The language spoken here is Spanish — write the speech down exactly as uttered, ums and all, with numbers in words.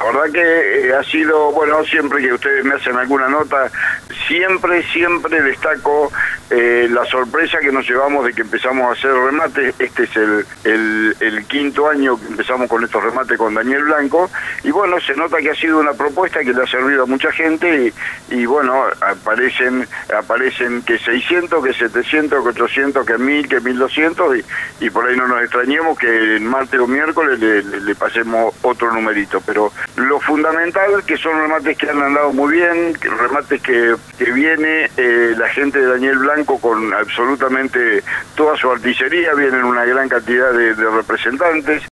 La verdad que eh, ha sido, bueno, siempre que ustedes me hacen alguna nota, siempre, siempre destaco eh, la sorpresa que nos llevamos de que empezamos a hacer remates. Este es el, el, el quinto año que empezamos con estos remates con Daniel Blanco, y bueno, se nota que ha sido una propuesta que le ha servido a mucha gente, y, y bueno, aparecen aparecen que seiscientos, que setecientos, que ochocientos, que mil, que mil doscientos, y, y por ahí no nos extrañemos que en martes o miércoles le, le, le pasemos otro numerito, pero lo fundamental que son remates que han andado muy bien, que remates que, que viene eh, la gente de Daniel Blanco con absolutamente toda su artillería, vienen una gran cantidad de, de representantes.